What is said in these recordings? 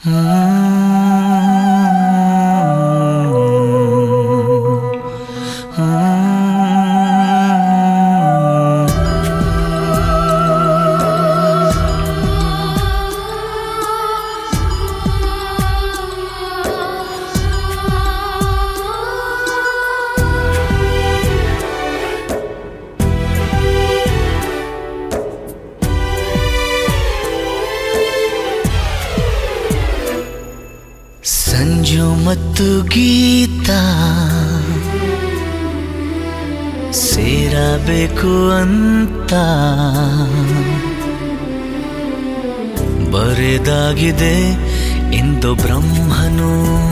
ಸಂಜು ಮತ್ತು ಗೀತಾ ಸೇರಬೇಕು ಅಂತ ಬರೆದಾಗಿದೆ ಇಂದು ಬ್ರಹ್ಮನು.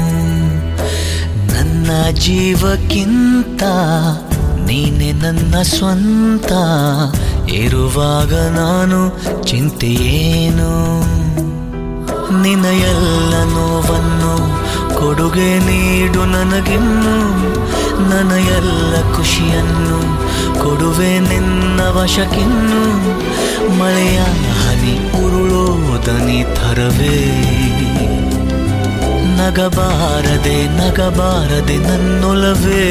ನನ್ನ ಜೀವಕ್ಕಿಂತ ನೀನೆ ನನ್ನ ಸ್ವಂತ ಇರುವಾಗ ನಾನು ಚಿಂತೆಯೇನು. ನಿನ್ನ ಎಲ್ಲ ನೋವನ್ನು ಕೊಡುಗೆ ನೀಡು ನನಗಿನ್ನು. ನನ್ನ ಎಲ್ಲ ಖುಷಿಯನ್ನು ಕೊಡುವೆ ನಿನ್ನ ವಶಕ್ಕಿನ್ನು. ಮಳೆಯ ಹನಿ ಉರುಳೋದನಿ ಥರವೇ ನಗಬಾರದೆ ನಗಬಾರದೆ ನನ್ನೊಲವೇ.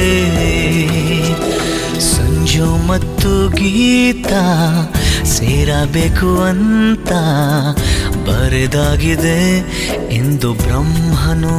ಸಂಜು ಮತ್ತು ಗೀತಾ ಸೇರಬೇಕು ಅಂತ ಬರೆದಾಗಿದೆ ಇಂದು ಬ್ರಹ್ಮನು.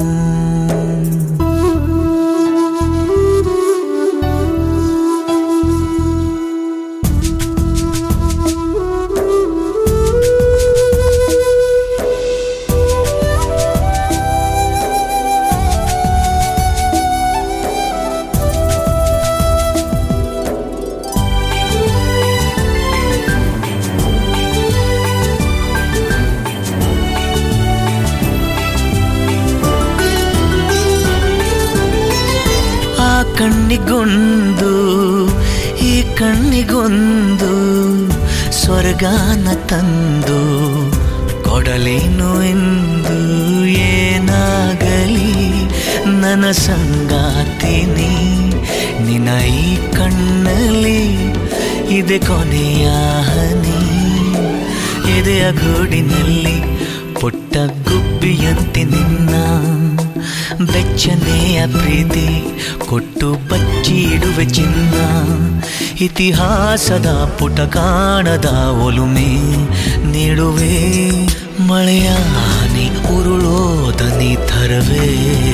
ಕಣ್ಣಿಗೊಂದು ಈ ಕಣ್ಣಿಗೊಂದು ಸ್ವರ್ಗಾನ ತಂದು ಕೊಡಲೇನು ಎಂದು. ಏನಾಗಲಿ ನನ್ನ ಸಂಗಾತಿನಿ ನಿನ್ನ ಈ ಕಣ್ಣಲ್ಲಿ ಇದೆ ಕೊನೆಯ ಹನಿ. ಎದೆಯ ಗೂಡಿನಲ್ಲಿ ಪುಟ್ಟ ಗುಬ್ಬಿಯಂತೆ ನಿನ್ನ ಬೆಚ್ಚನೆಯ ಪ್ರೀತಿ ಕೊಟ್ಟು ಬಚ್ಚಿಡುವೆ ಚಿನ್ನ. ಇತಿಹಾಸದ ಪುಟ ಕಾಣದ ಒಲುಮೆ ನೀಡುವೆ. ಮಳೆಯ ಹನಿ ಉರುಳೋದನಿ ಥರವೇ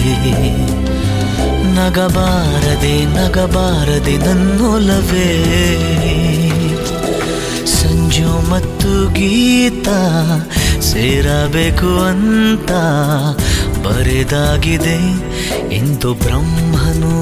ನಗಬಾರದೆ ನಗಬಾರದೆ ನನ್ನೊಲವೇ. ಸಂಜು ಮತ್ತು ಗೀತಾ ಸೇರಬೇಕು ಅಂತ ಬರೆದಾಗಿದೆ ಇಂದು ಬ್ರಹ್ಮನು.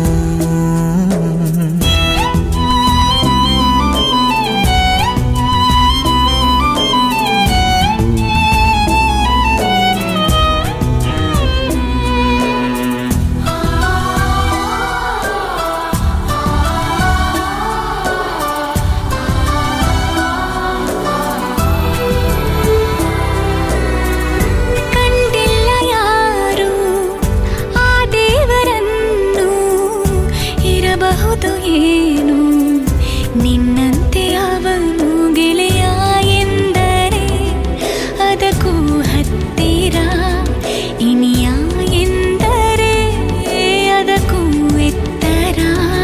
ಏನು ನಿನ್ನಂತೆ ಅವನು ಗೆಳೆಯ ಎಂದರೆ ಅದಕ್ಕೂ ಹತ್ತಿರ. ಇನಿಯ ಎಂದರೆ ಅದಕ್ಕೂ ಎತ್ತರ.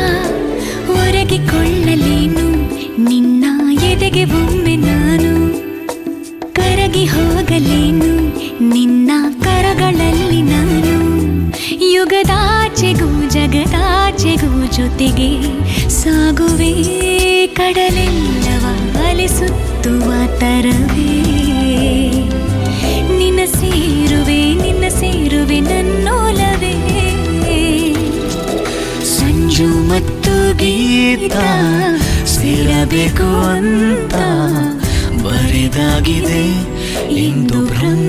ಒರಗಿಕೊಳ್ಳಲೇನು ನಿನ್ನ ಎದೆಗೆ ಒಮ್ಮೆ ನಾನು. ಕರಗಿ ಹೋಗಲೇನು ನಿನ್ನ ಕರಗಳಲ್ಲಿ ನಾನು. ಯುಗದಾಚೆಗೂ ಜಗದಾಚೆಗೂ ಜೊತೆಗೆ ಸಾಗುವೆ. ಕಡಲೆಲ್ಲವ ಅಲೆಸುತ್ತುವ ತರವೇ ನಿನ್ನ ಸೇರುವೆ ನನ್ನೊಲವೇ. ಸಂಜು ಮತ್ತು ಗೀತಾ ಸೇರಬೇಕು ಅಂತ ಬರೆದಾಗಿದೆ ಇಂದು ಬ್ರಹ್ಮ.